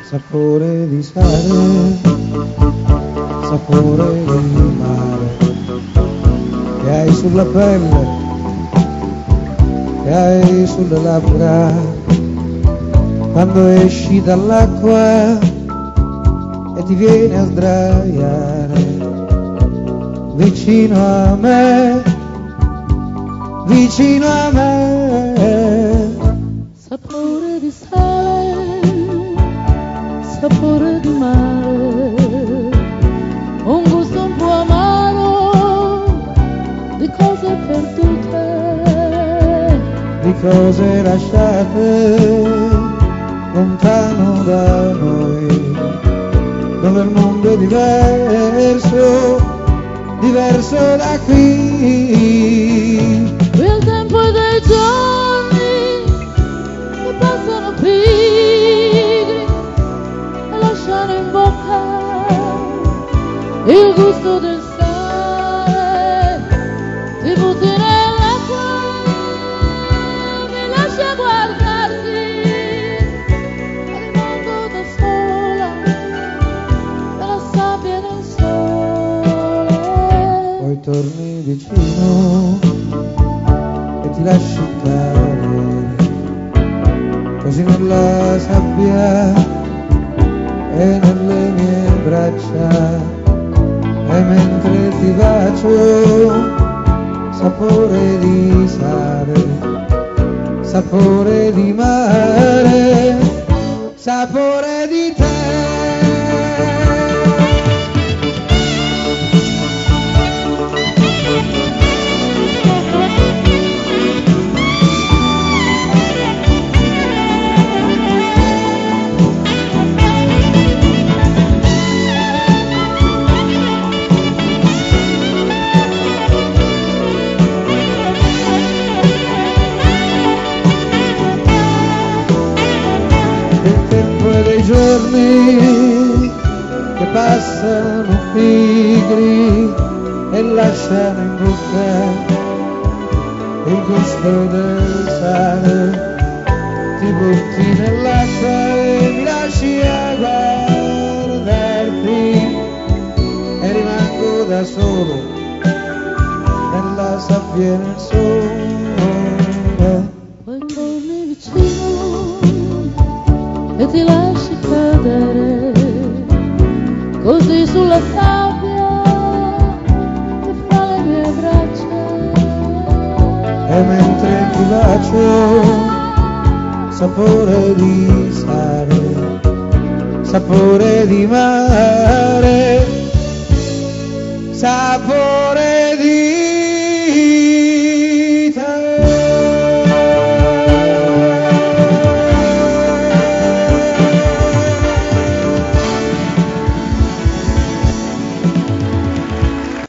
sapore di sale, sapore di mare, che hai sulla pelle, che hai sulle labbra, quando esci dall'acqua e ti vieni a sdraiare vicino a me, vicino a me. Sapore di sale, sapore di mare, un gusto un po' amaro di cose perdute, di cose lasciate lontano da noi, dove il mondo è diverso, diverso da qui. Qui è il tempo dei giorni che passano pigri e lasciano in bocca il gusto del sale. Ti butti nell'acqua, mi lascia guardarti e rimango da sola nella sabbia e nel sole. Poi torni vicino e ti lasci cadere così nella sabbia e nelle mie braccia, e mentre ti bacio sapore di sale, sapore di mare, sapore di te. Giorni che passano pigri e lasciano in bocca il gusto del sale. Ti butti nell'acqua e mi lasci a guardarti e rimango da solo nella sabbia e nel sole. Poi torni vicino e ti lasci cadere così sulla sabbia e fra le mie braccia, e mentre ti bacio sapore di sale, sapore di mare, sapore